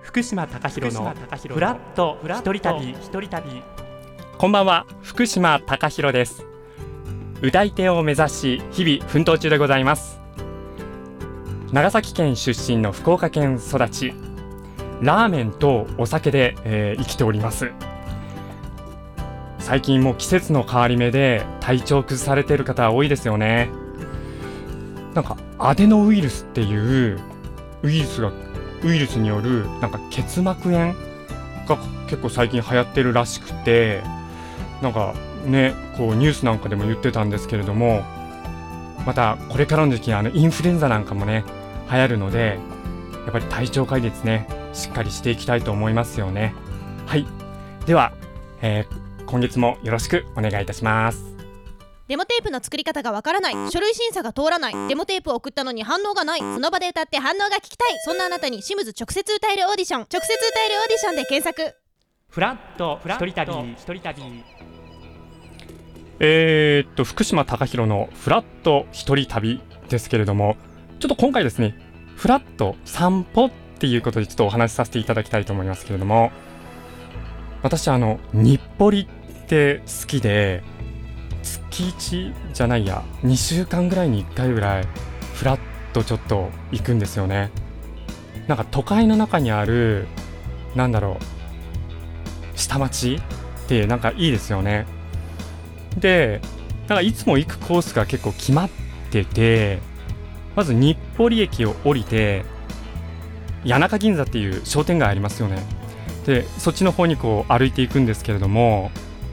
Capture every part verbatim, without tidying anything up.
福島貴博のフラット一人旅一人旅。 こんばんは、福島貴博です。歌い手を目指し日々奮闘中でございます。長崎県出身の福岡県育ち、ラーメンとお酒で、えー、生きております。最近も季節の変わり目で体調崩されている方多いですよね。なんかアデノウイルスっていうウイルスがウイルスによるなんか結膜炎が結構最近流行ってるらしくて、なんかね、こうニュースなんかでも言ってたんですけれども、またこれからの時期あのインフルエンザなんかもね流行るので、やっぱり体調管理ですね、しっかりしていきたいと思いますよね。はい、では、えー、今月もよろしくお願いいたします。 デモテープの作り方がわからない、書類審査が通らない、デモテープを送ったのに反応がない、その場で歌って反応が聞きたい、そんなあなたにシムズ直接歌えるオーディション、直接歌えるオーディションで検索。 フラット一人旅一人旅。 えー、っと福島貴博のフラット一人旅ですけれども、ちょっと今回ですね、フラット散歩っていうことでちょっとお話しさせていただきたいと思いますけれども、私あの日暮里って好きで、月いちじゃないやにしゅうかんぐらいにいっかいぐらいフラッとちょっと行くんですよね。なんか都会の中にあるなんだろう下町ってなんかいいですよね。で、なんかいつも行くコースが結構決まってて、まず日暮里駅を降りて谷中銀座っていう商店街ありますよね。でそっちの方にこう歩いていくんですけれども、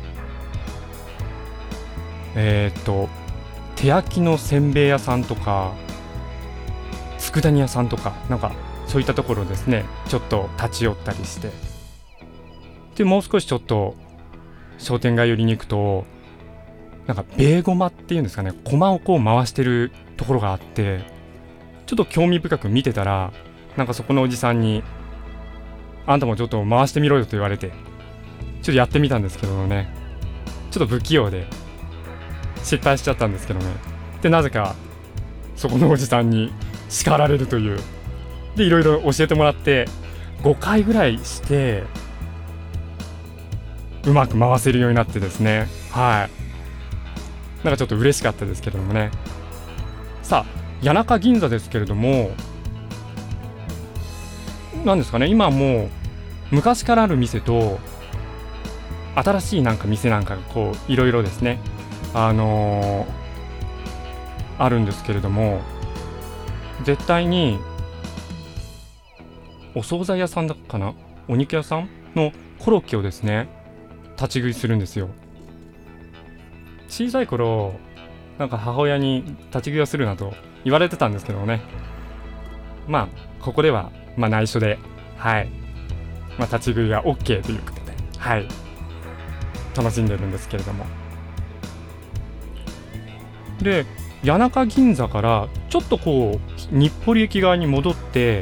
えー、っと手焼きのせんべい屋さんとか佃煮屋さんとか、なんかそういったところですね、ちょっと立ち寄ったりして、でもう少しちょっと商店街寄りに行くと、なんかベーゴマっていうんですかね、駒をこう回してるところがあって、ちょっと興味深く見てたら、なんかそこのおじさんにあんたもちょっと回してみろよと言われて、ちょっとやってみたんですけどね、ちょっと不器用で失敗しちゃったんですけどね。でなぜかそこのおじさんに叱られるという。でいろいろ教えてもらってごかいぐらいしてうまく回せるようになってですね、はい、なんかちょっと嬉しかったですけれどもね。さあ谷中銀座ですけれども、なんですかね、今もう昔からある店と新しいなんか店なんかがこういろいろですね、あのー、あるんですけれども、絶対にお惣菜屋さんだかな、お肉屋さんのコロッケをですね立ち食いするんですよ。小さい頃なんか母親に立ち食いをするなと言われてたんですけどね、まあここではまあ内緒で、はい、まあ、立ち食いが OK ということで、はい、楽しんでるんですけれども。で谷中銀座からちょっとこう日暮里駅側に戻って、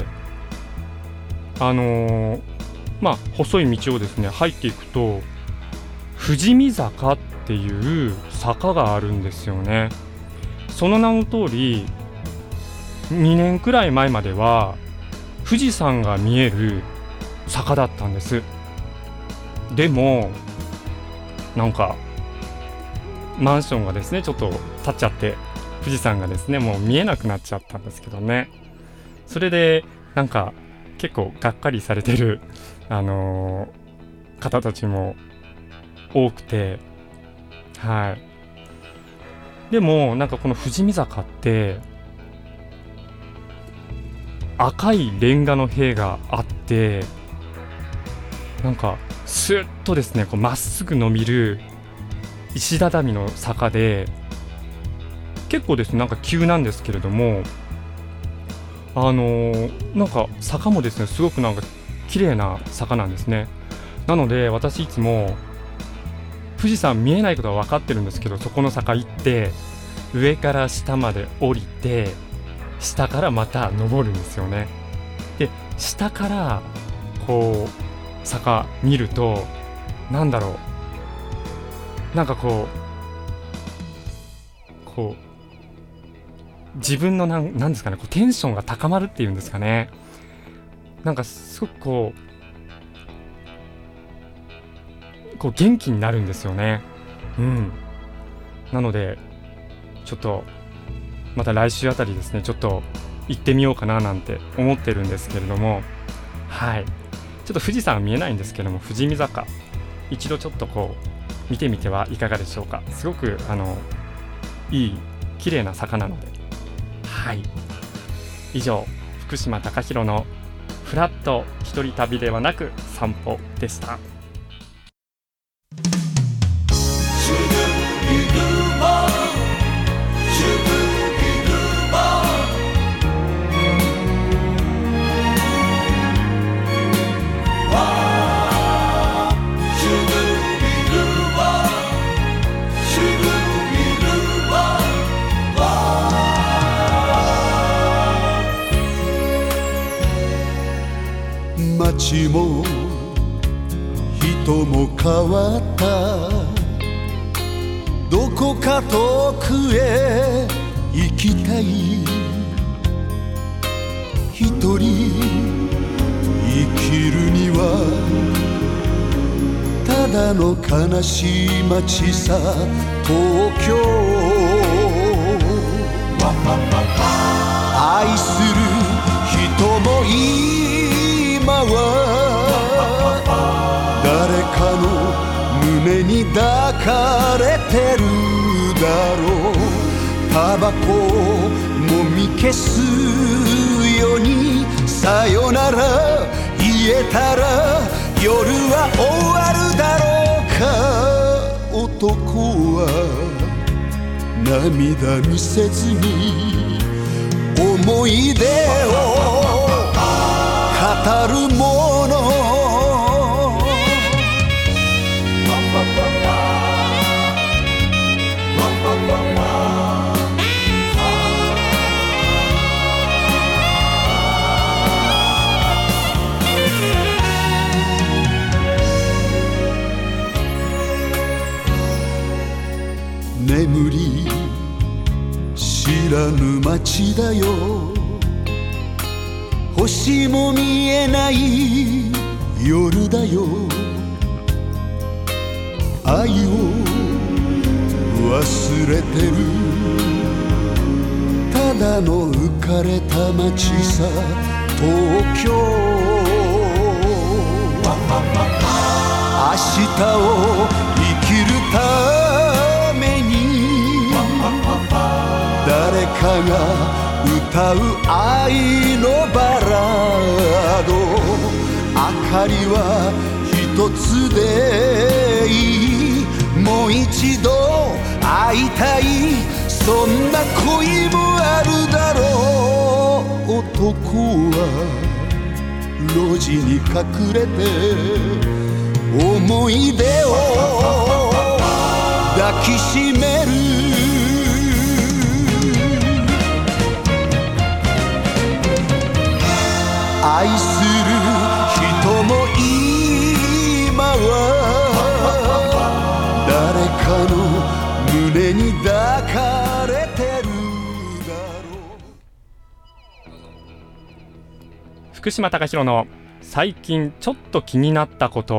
あのー、まあ細い道をですね入っていくと富士見坂っていう坂があるんですよね。その名の通りにねんくらい前までは富士山が見える坂だったんです。でもなんかマンションがですねちょっと建っちゃって、富士山がですねもう見えなくなっちゃったんですけどね。それでなんか結構がっかりされてる、あのー、方たちも多くて、はい。でもなんかこの富士見坂って赤いレンガの塀があって、なんかスッとですねこうまっすぐ伸びる石畳の坂で、結構ですねなんか急なんですけれども、あのー、なんか坂もですねすごくなんか綺麗な坂なんですね。なので私いつも富士山見えないことは分かってるんですけど、そこの坂行って上から下まで降りて下からまた登るんですよね。で下からこう坂見ると、なんだろう、なんかこうこう自分のなん、なんですかね、こうテンションが高まるっていうんですかね。 なんかすごくこうこう元気になるんですよね。うんなのでちょっとまた来週あたりですね、ちょっと行ってみようかななんて思ってるんですけれども、はい、ちょっと富士山は見えないんですけども、富士見坂一度ちょっとこう見てみてはいかがでしょうか。すごくあのいい綺麗な坂なので。はい、以上福島貴弘のフラット一人旅ではなく散歩でした。 街も人も変わった、どこか遠くへ行きたい、一人生きるにはただの悲しい街さ東京。愛する人も今は誰かの胸に抱かれてるだろう。タバコをもみ消すようにさよなら言えたら夜は終わるだろうか。男は涙見せずに思い出を語るもの。眠り知らぬ街だよ、星も見えない夜だよ。愛を忘れてるただの浮かれた街さ東京。明日を生きるために誰かが歌う愛のバラード。明かりは一つでいい、もう一度会いたい、そんな恋もあるだろう。男は路地に隠れて思い出を抱きしめる。愛する人も今は誰かの胸に抱かれてるだろう。 福島貴弘の最近ちょっと気になったこと。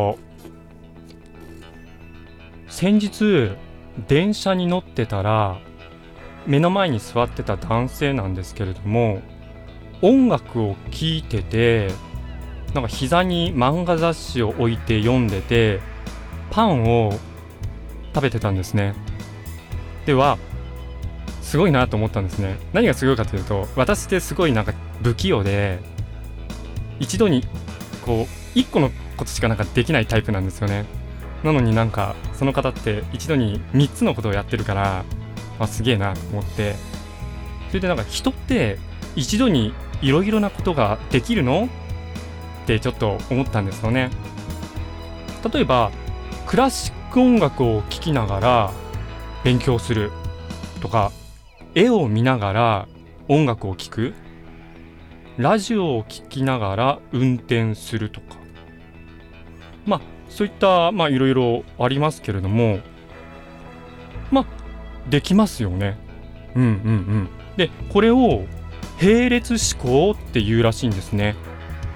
先日電車に乗ってたら目の前に座ってた男性なんですけれども、音楽を聴いてて、なんか膝に漫画雑誌を置いて読んでて、パンを食べてたんですね。ではすごいなと思ったんですね。何がすごいかというと、私ってすごいなんか不器用で、一度にこう一個のことしかなんかできないタイプなんですよね。なのになんかその方って一度にみっつのことをやってるから、あ、すげえなと思って、それでなんか人って一度にいろいろなことができるのってちょっと思ったんですよね。例えばクラシック音楽を聴きながら勉強するとか、絵を見ながら音楽を聴く、ラジオを聴きながら運転するとか、まあそういったまあいろいろありますけれども、まあできますよね。うんうんうん。でこれを並列思考っていうらしいんですね。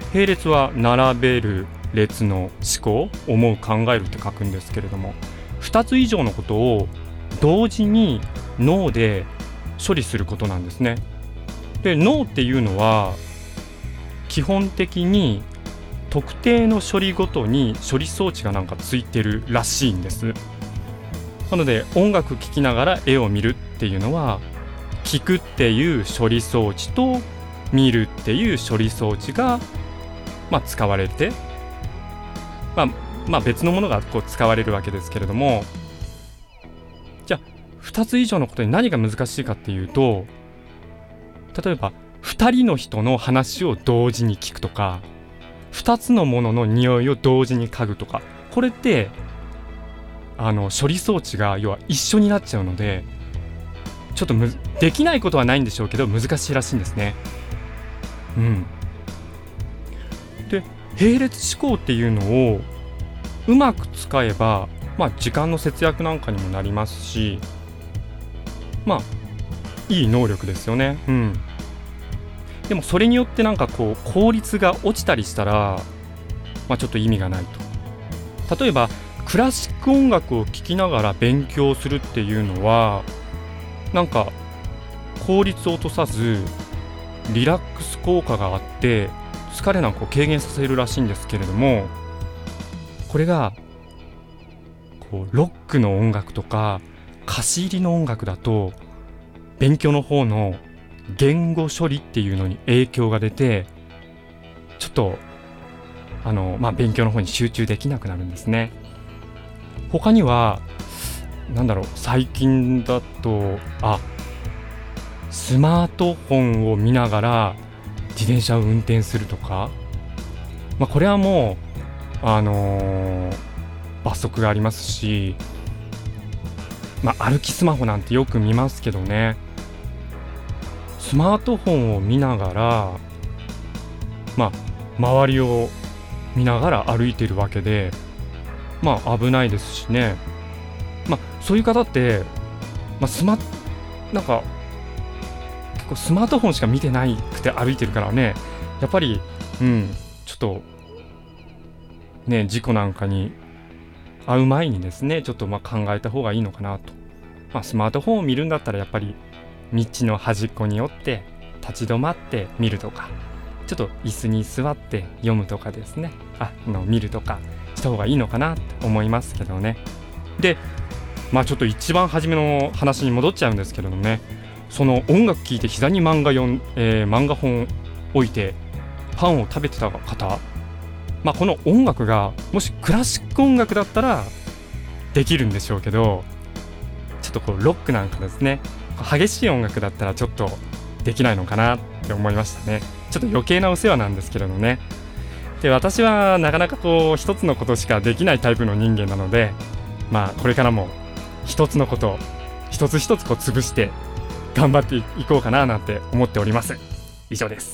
並列は並べる列の思考、思う、考えるって書くんですけれども、ふたつ以上のことを同時に脳で処理することなんですね。で、脳っていうのは基本的に特定の処理ごとに処理装置がなんかついてるらしいんです。なので音楽聴きながら絵を見るっていうのは、聴くっていう処理装置と見るっていう処理装置が、まあ、使われて、まあ、まあ別のものがこう使われるわけですけれども、じゃあふたつ以上のことに何が難しいかっていうと、例えばふたりの人の話を同時に聞くとか、ふたつのものの匂いを同時に嗅ぐとか、これってあの処理装置が要は一緒になっちゃうので、ちょっとむできないことはないんでしょうけど難しいらしいんですね。うん。で、並列思考っていうのをうまく使えば、まあ時間の節約なんかにもなりますし、まあいい能力ですよね。うん。でもそれによってなんかこう効率が落ちたりしたら、まあちょっと意味がないと。例えばクラシック音楽を聴きながら勉強するっていうのは、なんか効率を落とさずリラックス効果があって疲れなんかを軽減させるらしいんですけれども、これがこうロックの音楽とか歌詞入りの音楽だと勉強の方の言語処理っていうのに影響が出て、ちょっとあの、まあ、勉強の方に集中できなくなるんですね。他にはなんだろう、最近だとあスマートフォンを見ながら自転車を運転するとか、まあ、これはもうあのー、罰則がありますし、まあ、歩きスマホなんてよく見ますけどね、スマートフォンを見ながら、まあ、周りを見ながら歩いているわけで、まあ危ないですしね。まあそういう方って、まあ、スマなんか結構スマートフォンしか見てないくて歩いてるからね、やっぱりうんちょっとね事故なんかに遭う前にですね、ちょっとまあ考えた方がいいのかなと。まあスマートフォンを見るんだったらやっぱり道の端っこに寄って立ち止まって見るとか、ちょっと椅子に座って読むとかですね、あの見るとかした方がいいのかなと思いますけどね。で、まあちょっと一番初めの話に戻っちゃうんですけれどもね、その音楽聴いて膝に漫画読ん、えー、漫画本置いてパンを食べてた方、まあこの音楽がもしクラシック音楽だったらできるんでしょうけど、ちょっとこうロックなんかですね、激しい音楽だったらちょっとできないのかなって思いましたね。ちょっと余計なお世話なんですけれどね。で、私はなかなかこう一つのことしかできないタイプの人間なので、まあこれからも一つのことを一つ一つこう潰して頑張っていこうかななんて思っております。以上です。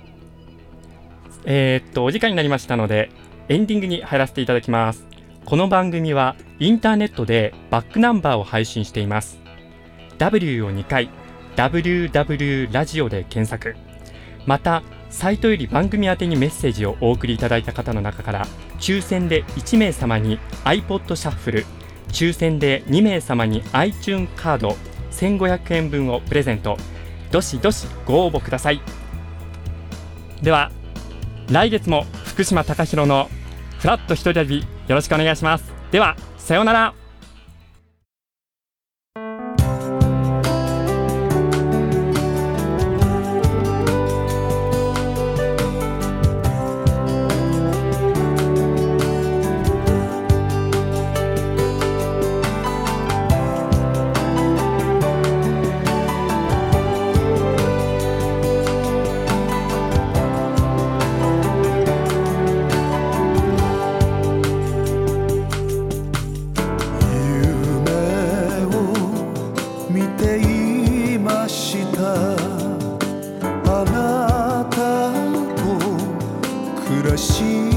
えー、っとお時間になりましたのでエンディングに入らせていただきます。この番組はインターネットでバックナンバーを配信しています。 ダブリュー をにかい ダブリューダブリュー ラジオで検索、またサイトより番組宛てにメッセージをお送りいただいた方の中から抽選でいち名様に iPod シャッフル、抽選でに名様に iTunes カードせんごひゃくえん分をプレゼント。どしどしご応募ください。では来月も福島貴博のフラット一人旅よろしくお願いします。ではさようなら。 暮らし